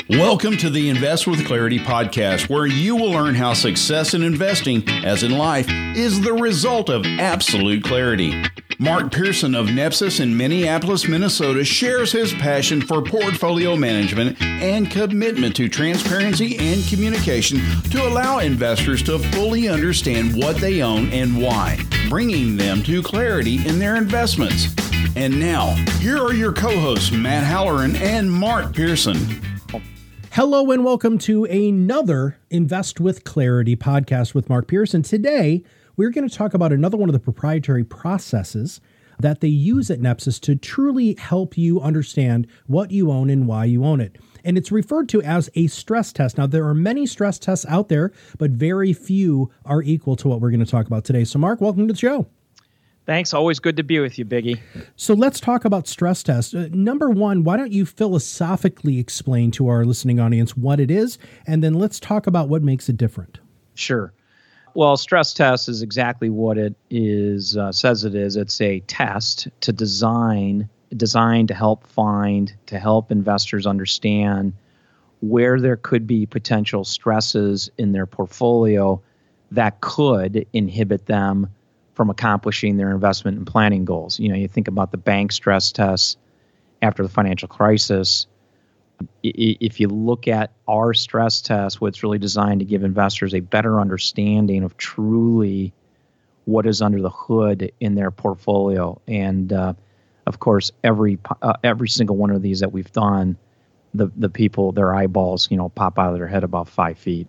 Welcome to the Invest with Clarity podcast, where you will learn how success in investing, as in life, is the result of absolute clarity. Mark Pearson of Nepsis in Minneapolis, Minnesota, shares his passion for portfolio management and commitment to transparency and communication to allow investors to fully understand what they own and why, bringing them to clarity in their investments. And now, here are your co-hosts, Matt Halloran and Mark Pearson. Hello and welcome to another Invest with Clarity podcast with Mark Pearson. Today, we're going to talk about another one of the proprietary processes that they use at Nepsis to truly help you understand what you own and why you own it. And it's referred to as a stress test. Now, there are many stress tests out there, but very few are equal to what we're going to talk about today. So, Mark, welcome to the show. Thanks. Always good to be with you, Biggie. So let's talk about stress tests. Number one, why don't you philosophically explain to our listening audience what it is, and then let's talk about what makes it different. Sure. Well, stress test is exactly what it is, says it is. It's a test to designed to help investors understand where there could be potential stresses in their portfolio that could inhibit them from accomplishing their investment and planning goals. You know, you think about the bank stress tests after the financial crisis. If you look at our stress test, what's really designed to give investors a better understanding of truly what is under the hood in their portfolio. And of course, every single one of these that we've done, the people, their eyeballs, pop out of their head about 5 feet.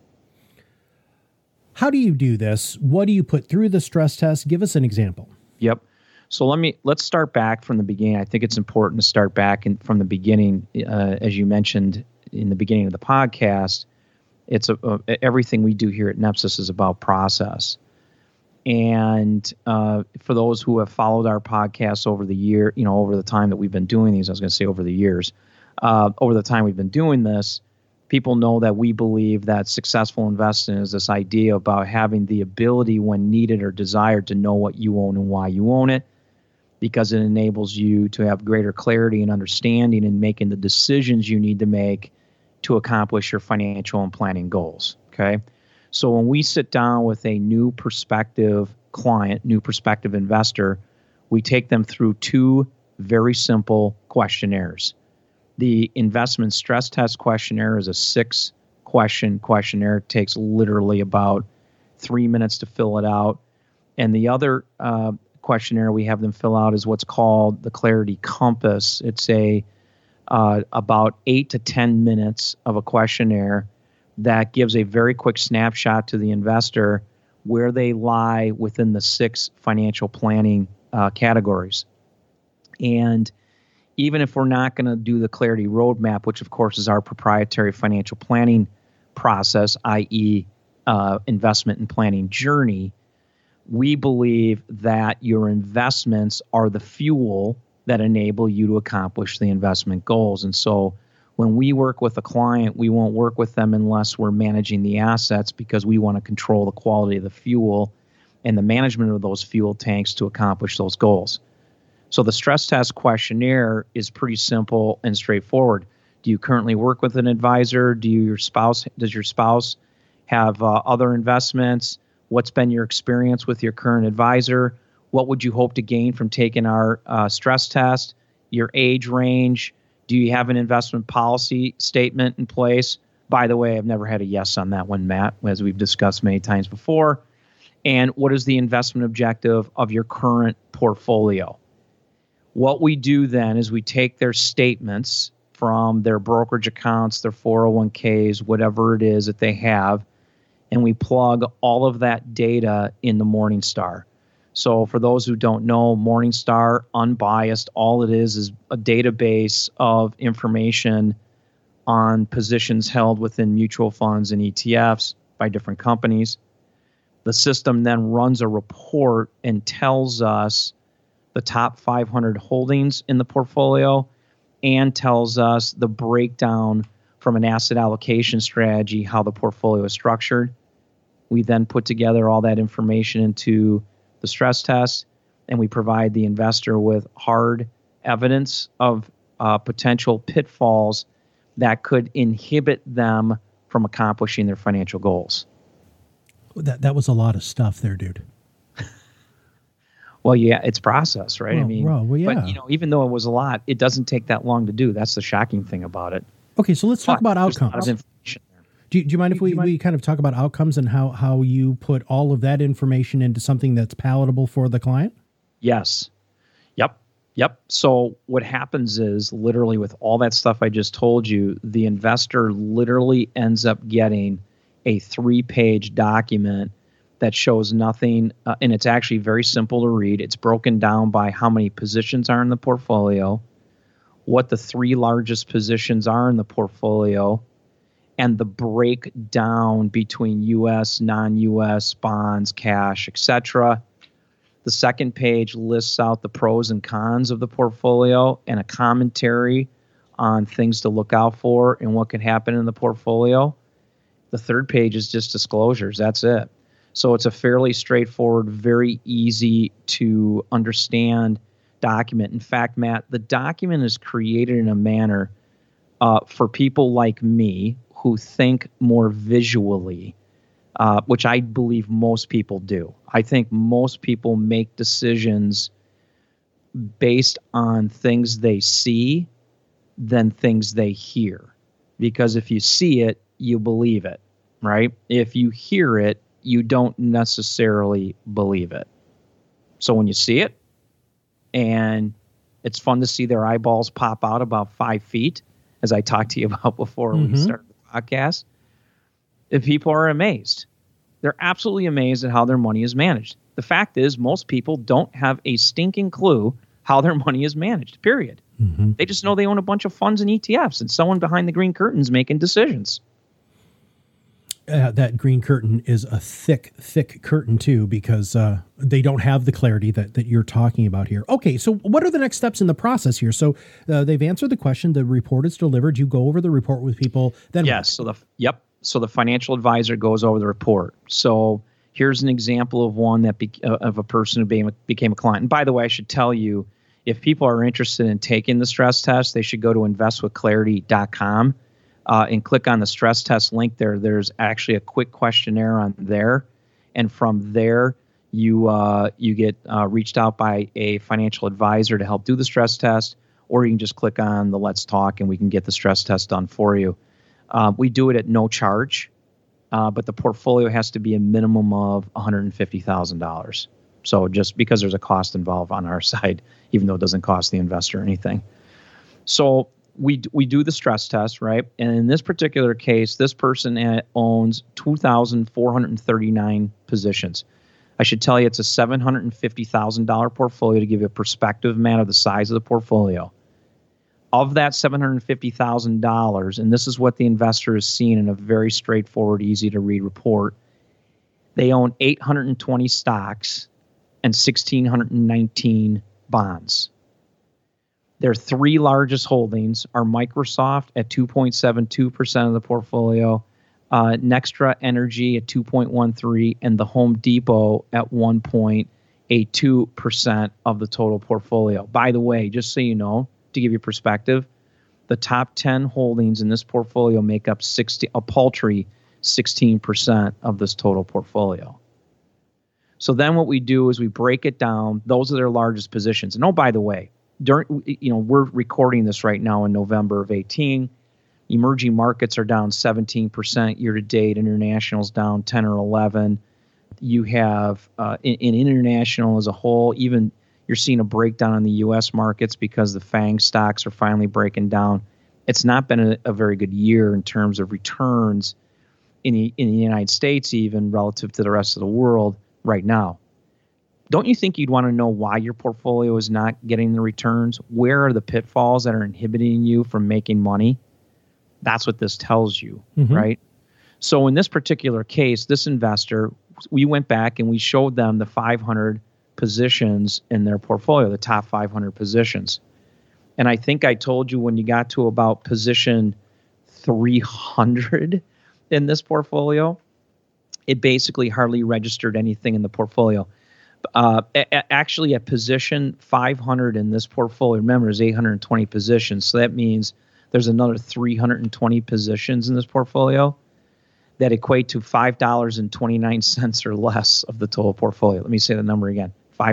How do you do this? What do you put through the stress test? Give us an example. Yep. So let's start back from the beginning. I think it's important to start back from the beginning. As you mentioned in the beginning of the podcast, it's everything we do here at Nepsis is about process. And for those who have followed our podcast over the time that we've been doing these, over the time we've been doing this, people know that we believe that successful investing is this idea about having the ability when needed or desired to know what you own and why you own it, because it enables you to have greater clarity and understanding in making the decisions you need to make to accomplish your financial and planning goals. Okay. So when we sit down with a new prospective client, new prospective investor, we take them through two very simple questionnaires. The investment stress test questionnaire is a 6-question questionnaire. It takes literally about 3 minutes to fill it out. And the other questionnaire we have them fill out is what's called the Clarity Compass. It's about 8 to 10 minutes of a questionnaire that gives a very quick snapshot to the investor where they lie within the 6 financial planning categories. And even if we're not going to do the Clarity Roadmap, which of course is our proprietary financial planning process, i.e. Investment and planning journey, we believe that your investments are the fuel that enable you to accomplish the investment goals. And so when we work with a client, we won't work with them unless we're managing the assets, because we want to control the quality of the fuel and the management of those fuel tanks to accomplish those goals. So the stress test questionnaire is pretty simple and straightforward. Do you currently work with an advisor? Does your spouse have other investments? What's been your experience with your current advisor? What would you hope to gain from taking our stress test? Your age range? Do you have an investment policy statement in place? By the way, I've never had a yes on that one, Matt, as we've discussed many times before. And what is the investment objective of your current portfolio? What we do then is we take their statements from their brokerage accounts, their 401ks, whatever it is that they have, and we plug all of that data into Morningstar. So for those who don't know, Morningstar, unbiased, all it is a database of information on positions held within mutual funds and ETFs by different companies. The system then runs a report and tells us the top 500 holdings in the portfolio and tells us the breakdown from an asset allocation strategy, how the portfolio is structured. We then put together all that information into the stress test, and we provide the investor with hard evidence of potential pitfalls that could inhibit them from accomplishing their financial goals. That was a lot of stuff there, dude. Well, yeah, it's process, right? Well, yeah. But even though it was a lot, it doesn't take that long to do. That's the shocking thing about it. Okay, so let's talk about outcomes. A lot of information there. Do you mind if we kind of talk about outcomes and how you put all of that information into something that's palatable for the client? Yes. Yep. So what happens is, literally, with all that stuff I just told you, the investor literally ends up getting a 3-page document that shows nothing, and it's actually very simple to read. It's broken down by how many positions are in the portfolio, what the 3 largest positions are in the portfolio, and the breakdown between U.S., non-U.S., bonds, cash, etc. The second page lists out the pros and cons of the portfolio and a commentary on things to look out for and what could happen in the portfolio. The third page is just disclosures. That's it. So it's a fairly straightforward, very easy to understand document. In fact, Matt, the document is created in a manner for people like me who think more visually, which I believe most people do. I think most people make decisions based on things they see than things they hear. Because if you see it, you believe it, right? If you hear it, you don't necessarily believe it. So when you see it, and it's fun to see their eyeballs pop out about 5 feet, as I talked to you about before we started the podcast, if people are amazed. They're absolutely amazed at how their money is managed. The fact is, most people don't have a stinking clue how their money is managed, period. They just know they own a bunch of funds and ETFs, and someone behind the green curtain's making decisions. That green curtain is a thick curtain, too, because they don't have the clarity that you're talking about here. Okay, so what are the next steps in the process here? So they've answered the question. The report is delivered. You go over the report with people. Then yes. So the financial advisor goes over the report. So here's an example of one that of a person who became a client. And by the way, I should tell you, if people are interested in taking the stress test, they should go to investwithclarity.com and click on the stress test link there. There's actually a quick questionnaire on there. And from there, you get reached out by a financial advisor to help do the stress test, or you can just click on the Let's Talk and we can get the stress test done for you. We do it at no charge, but the portfolio has to be a minimum of $150,000. So just because there's a cost involved on our side, even though it doesn't cost the investor anything. So we do the stress test, right? And in this particular case, this person owns 2,439 positions. I should tell you it's a $750,000 portfolio to give you a perspective, Matt, of the size of the portfolio. Of that $750,000, and this is what the investor is seeing in a very straightforward, easy to read report, they own 820 stocks and 1,619 bonds. Their 3 largest holdings are Microsoft at 2.72% of the portfolio, Nextra Energy at 2.13%, and the Home Depot at 1.82% of the total portfolio. By the way, just so you know, to give you perspective, the top 10 holdings in this portfolio make up a paltry 16% of this total portfolio. So then what we do is we break it down. Those are their largest positions. And oh, by the way, we're recording this right now in November of 2018. Emerging markets are down 17% year to date. International's down 10 or 11. You have in international as a whole, even you're seeing a breakdown in the U.S. markets because the FANG stocks are finally breaking down. It's not been a very good year in terms of returns in the United States, even relative to the rest of the world right now. Don't you think you'd want to know why your portfolio is not getting the returns? Where are the pitfalls that are inhibiting you from making money? That's what this tells you, right? So in this particular case, this investor, we went back and we showed them the 500 positions in their portfolio, the top 500 positions. And I think I told you when you got to about position 300 in this portfolio, it basically hardly registered anything in the portfolio. Actually, at position 500 in this portfolio, remember, there's 820 positions. So that means there's another 320 positions in this portfolio that equate to $5.29 or less of the total portfolio. Let me say the number again.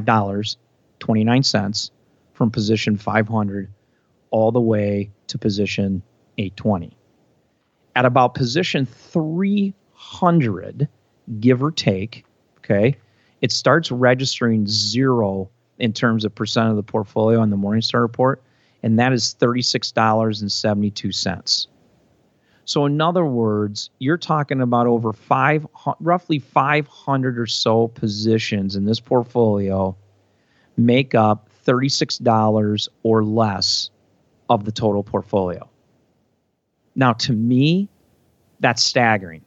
$5.29 from position 500 all the way to position 820. At about position 300, give or take, okay, it starts registering 0 in terms of percent of the portfolio on the Morningstar report, and that is $36.72. So in other words, you're talking about over roughly 500 or so positions in this portfolio make up $36 or less of the total portfolio. Now, to me, that's staggering.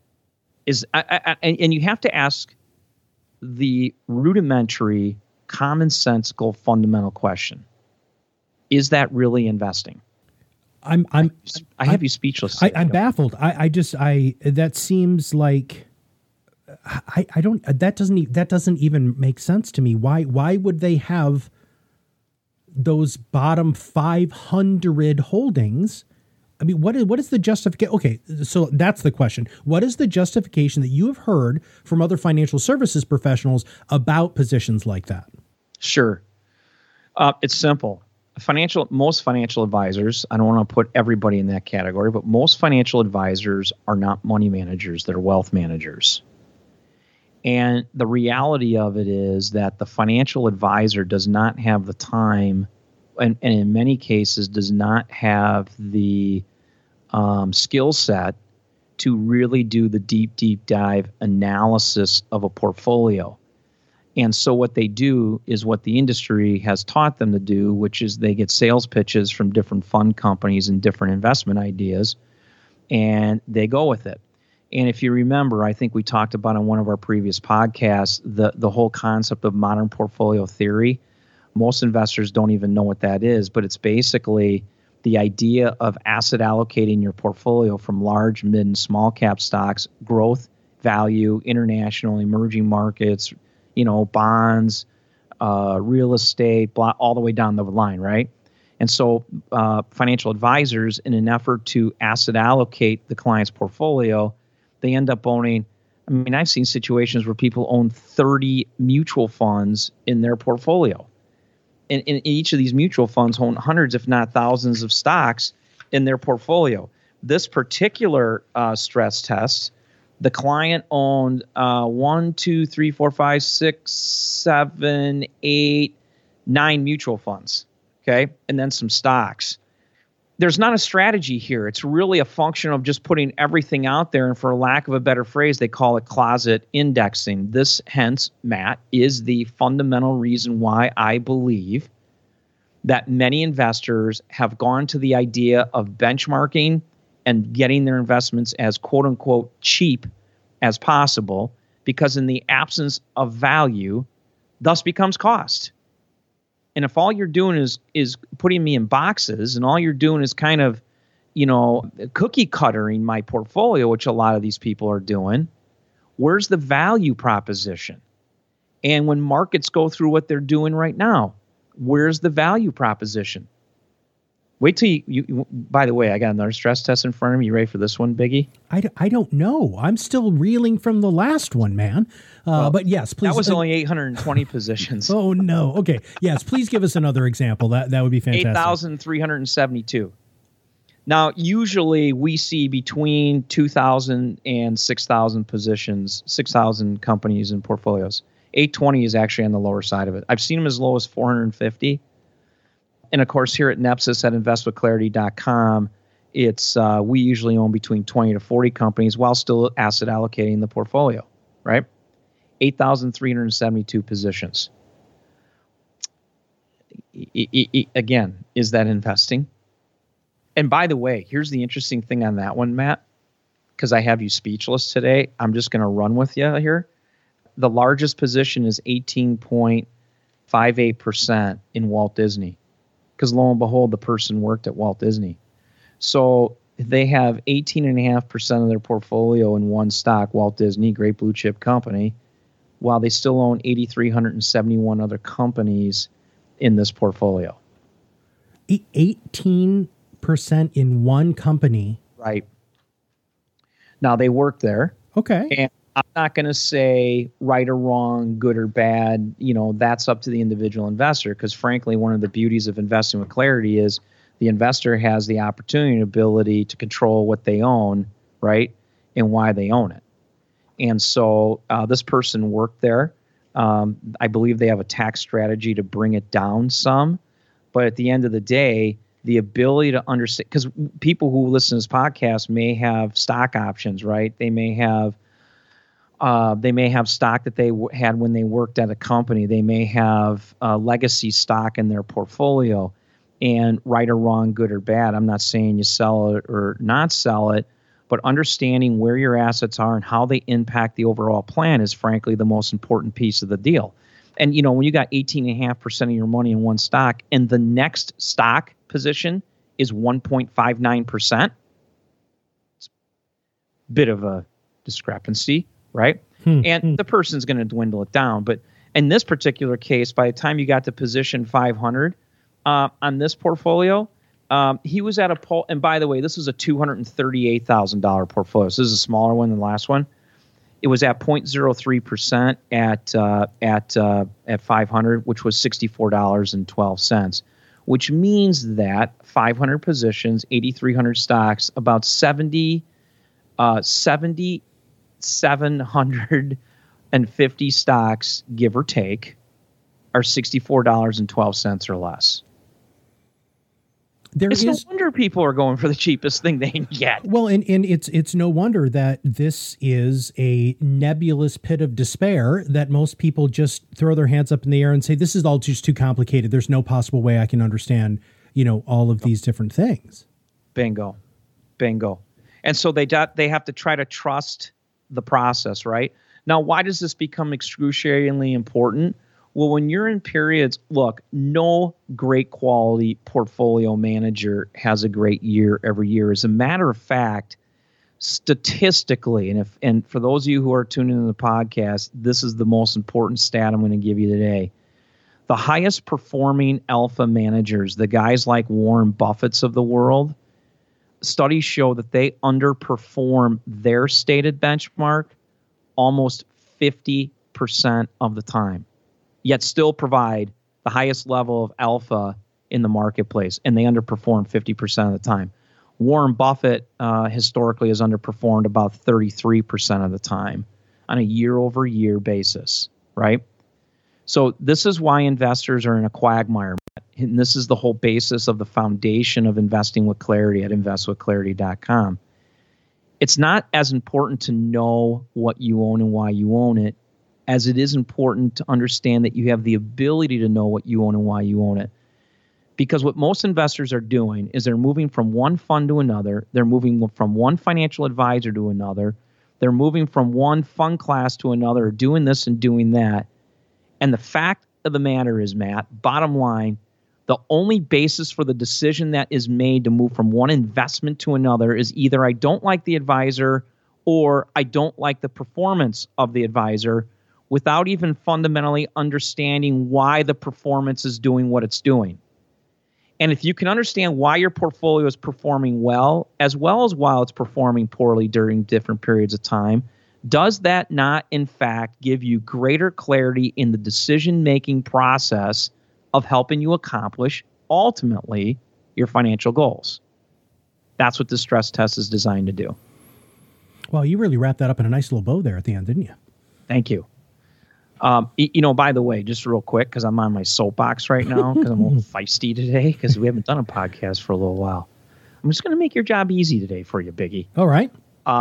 And you have to ask the rudimentary, commonsensical, fundamental question: is that really investing? I have you speechless. I'm baffled. That seems like I don't. That doesn't even make sense to me. Why would they have those bottom 500 holdings? I mean, what is the justification? Okay, so that's the question. What is the justification that you have heard from other financial services professionals about positions like that? Sure, it's simple. Most financial advisors, I don't want to put everybody in that category, but most financial advisors are not money managers, they're wealth managers. And the reality of it is that the financial advisor does not have the time, and in many cases does not have the skill set to really do the deep dive analysis of a portfolio. And so what they do is what the industry has taught them to do, which is they get sales pitches from different fund companies and different investment ideas, and they go with it. And if you remember, I think we talked about on one of our previous podcasts, the whole concept of modern portfolio theory. Most investors don't even know what that is, but it's basically the idea of asset allocating your portfolio from large, mid, and small cap stocks, growth, value, international, emerging markets, bonds, real estate, all the way down the line, right? And so financial advisors, in an effort to asset allocate the client's portfolio, they end up owning, I've seen situations where people own 30 mutual funds in their portfolio. And each of these mutual funds own hundreds, if not thousands, of stocks in their portfolio. This particular stress test, the client owned 9 mutual funds, okay, and then some stocks. There's not a strategy here. It's really a function of just putting everything out there, and for lack of a better phrase, they call it closet indexing. This, hence, Matt, is the fundamental reason why I believe that many investors have gone to the idea of benchmarking and getting their investments as quote-unquote cheap as possible, because in the absence of value, thus becomes cost. And if all you're doing is putting me in boxes, and all you're doing is kind of, cookie cuttering my portfolio, which a lot of these people are doing, where's the value proposition? And when markets go through what they're doing right now, where's the value proposition? Wait till you by the way, I got another stress test in front of me. You ready for this one, Biggie? I don't know. I'm still reeling from the last one, man. But yes, please. That was only 820 positions. Oh, no. Okay. Yes, please give us another example. That would be fantastic. 8,372. Now, usually we see between 2,000 and 6,000 positions, 6,000 companies and portfolios. 820 is actually on the lower side of it. I've seen them as low as 450. And of course, here at Nepsis at investwithclarity.com, it's we usually own between 20 to 40 companies while still asset allocating the portfolio, right? 8,372 positions. Again, is that investing? And by the way, here's the interesting thing on that one, Matt, because I have you speechless today. I'm just going to run with you here. The largest position is 18.58% in Walt Disney. Because lo and behold, the person worked at Walt Disney. So they have 18.5% of their portfolio in one stock, Walt Disney, great blue chip company, while they still own 8,371 other companies in this portfolio. 18 8% in one company. Right. Now they work there. Okay. And I'm not going to say right or wrong, good or bad. That's up to the individual investor, because frankly, one of the beauties of investing with Clarity is the investor has the opportunity and ability to control what they own, right, and why they own it. And so this person worked there. I believe they have a tax strategy to bring it down some. But at the end of the day, the ability to understand, because people who listen to this podcast may have stock options, right? They may have stock that they had when they worked at a company. They may have legacy stock in their portfolio. And right or wrong, good or bad, I'm not saying you sell it or not sell it, but understanding where your assets are and how they impact the overall plan is frankly the most important piece of the deal. And when you got 18.5% of your money in one stock and the next stock position is 1.59%, it's a bit of a discrepancy, right? And the person's going to dwindle it down. But in this particular case, by the time you got to position 500 on this portfolio, he was at a and by the way, this was a $238,000 portfolio. So this is a smaller one than the last one. It was at 0.03% at 500, which was $64.12, which means that 500 positions, 8,300 stocks, about 7,750 stocks, give or take, are $64.12 or less. It's no wonder people are going for the cheapest thing they can get. Well, and it's no wonder that this is a nebulous pit of despair that most people just throw their hands up in the air and say, this is all just too complicated. There's no possible way I can understand, all of these different things. Bingo. And so they have to try to trust the process, right? Now, why does this become excruciatingly important? Well, when you're in periods, look, no great quality portfolio manager has a great year every year. As a matter of fact, statistically, and for those of you who are tuning in the podcast, this is the most important stat I'm going to give you today. The highest performing alpha managers, the guys like Warren Buffett's of the world, studies show that they underperform their stated benchmark almost 50% of the time, yet still provide the highest level of alpha in the marketplace, and they underperform 50% of the time. Warren Buffett historically has underperformed about 33% of the time on a year-over-year basis, right? So this is why investors are in a quagmire, and this is the whole basis of the foundation of investing with Clarity at investwithclarity.com. It's not as important to know what you own and why you own it as it is important to understand that you have the ability to know what you own and why you own it. Because what most investors are doing is they're moving from one fund to another. They're moving from one financial advisor to another. They're moving from one fund class to another, doing this and doing that. And the fact of the matter is, Matt, bottom line, the only basis for the decision that is made to move from one investment to another is either I don't like the advisor or I don't like the performance of the advisor, without even fundamentally understanding why the performance is doing what it's doing. And if you can understand why your portfolio is performing well as while it's performing poorly during different periods of time, does that not, in fact, give you greater clarity in the decision-making process of helping you accomplish, ultimately, your financial goals? That's what the stress test is designed to do. Well, you really wrapped that up in a nice little bow there at the end, didn't you? Thank you. By the way, just real quick, because I'm on my soapbox right now, because I'm a little feisty today, because we haven't done a podcast for a little while. I'm just going to make your job easy today for you, Biggie. All right.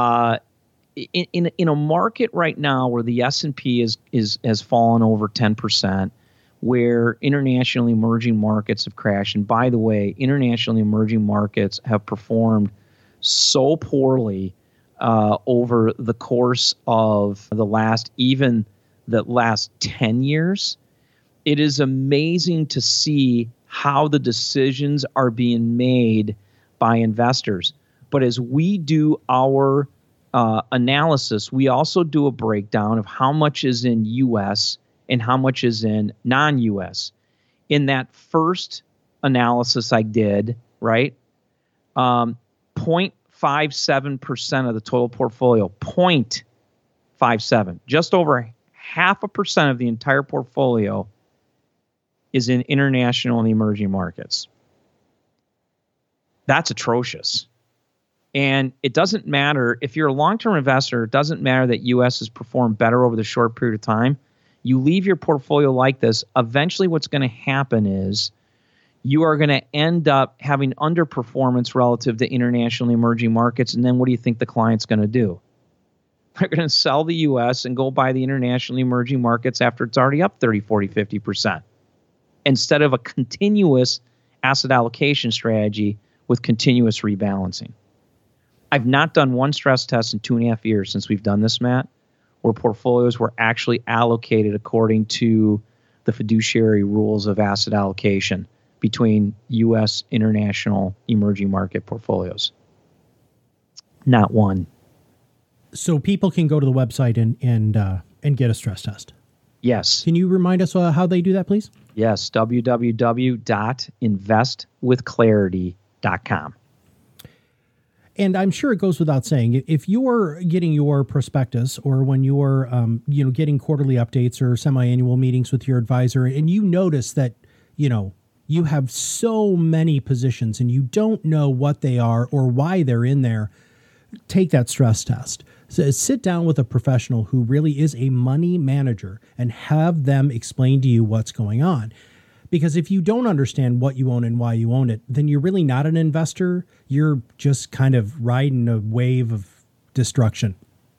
In a market right now where the S&P has fallen over 10%, where internationally emerging markets have crashed, and by the way, internationally emerging markets have performed so poorly over the course of the last 10 years, it is amazing to see how the decisions are being made by investors. But as we do our analysis, we also do a breakdown of how much is in U.S. and how much is in non-U.S. In that first analysis I did, right, 0.57% of the total portfolio. 0.57. Just over 0.5% of the entire portfolio is in international and emerging markets. That's atrocious. And it doesn't matter if you're a long-term investor, it doesn't matter that U.S. has performed better over the short period of time. You leave your portfolio like this, eventually what's going to happen is you are going to end up having underperformance relative to international and emerging markets. And then what do you think the client's going to do? They're going to sell the U.S. and go buy the international and emerging markets after it's already up 30, 40, 50%. Instead of a continuous asset allocation strategy with continuous rebalancing. I've not done one stress test in 2.5 years since we've done this, Matt, where portfolios were actually allocated according to the fiduciary rules of asset allocation between U.S., international, emerging market portfolios. Not one. So people can go to the website and get a stress test. Yes. Can you remind us how they do that, please? Yes, www.investwithclarity.com. And I'm sure it goes without saying, if you're getting your prospectus or when you're getting quarterly updates or semi-annual meetings with your advisor, and you notice that, you have so many positions and you don't know what they are or why they're in there, take that stress test. So sit down with a professional who really is a money manager and have them explain to you what's going on. Because if you don't understand what you own and why you own it, then you're really not an investor. You're just kind of riding a wave of destruction.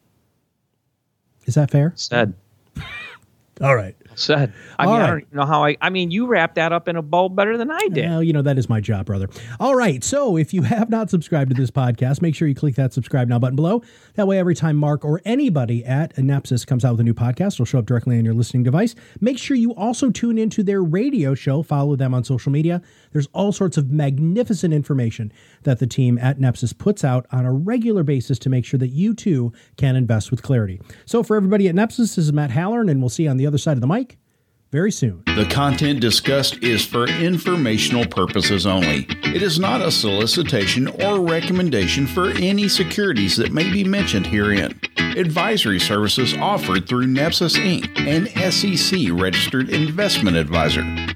Is that fair? Said. All right. Said. I don't know how you wrapped that up in a bow better than I did. Well, that is my job, brother. All right. So if you have not subscribed to this podcast, make sure you click that subscribe now button below. That way, every time Mark or anybody at Nepsis comes out with a new podcast, it'll show up directly on your listening device. Make sure you also tune into their radio show. Follow them on social media. There's all sorts of magnificent information that the team at Nepsis puts out on a regular basis to make sure that you too can invest with clarity. So for everybody at Nepsis, this is Matt Halloran, and we'll see you on the other side of the mic very soon. The content discussed is for informational purposes only. It is not a solicitation or recommendation for any securities that may be mentioned herein. Advisory services offered through Nepsis Inc., an SEC-registered investment advisor.